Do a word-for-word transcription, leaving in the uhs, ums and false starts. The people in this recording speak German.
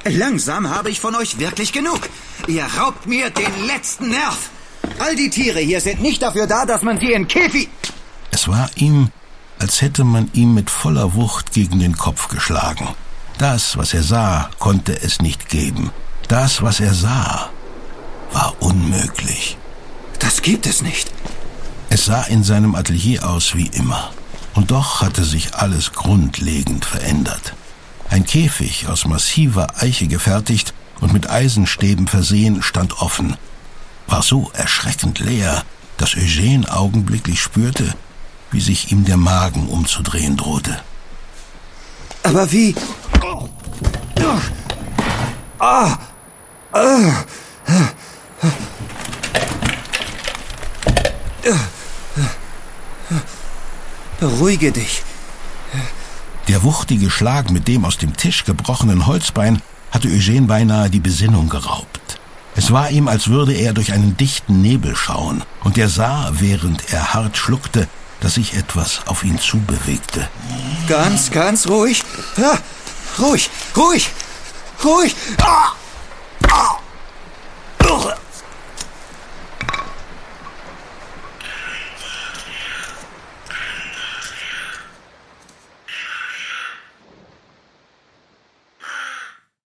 Langsam habe ich von euch wirklich genug. Ihr raubt mir den letzten Nerv. All die Tiere hier sind nicht dafür da, dass man sie in Käfig... Es war ihm, als hätte man ihm mit voller Wucht gegen den Kopf geschlagen. Das, was er sah, konnte es nicht geben. Das, was er sah, war unmöglich. Das gibt es nicht. Es sah in seinem Atelier aus wie immer. Und doch hatte sich alles grundlegend verändert. Ein Käfig aus massiver Eiche gefertigt und mit Eisenstäben versehen stand offen. War so erschreckend leer, dass Eugène augenblicklich spürte, wie sich ihm der Magen umzudrehen drohte. Aber wie... Ah! Ah! Beruhige dich. Der wuchtige Schlag mit dem aus dem Tisch gebrochenen Holzbein hatte Eugène beinahe die Besinnung geraubt. Es war ihm, als würde er durch einen dichten Nebel schauen, und er sah, während er hart schluckte, dass sich etwas auf ihn zubewegte. Ganz, ganz ruhig. Ja, ruhig, ruhig, ruhig. Ah!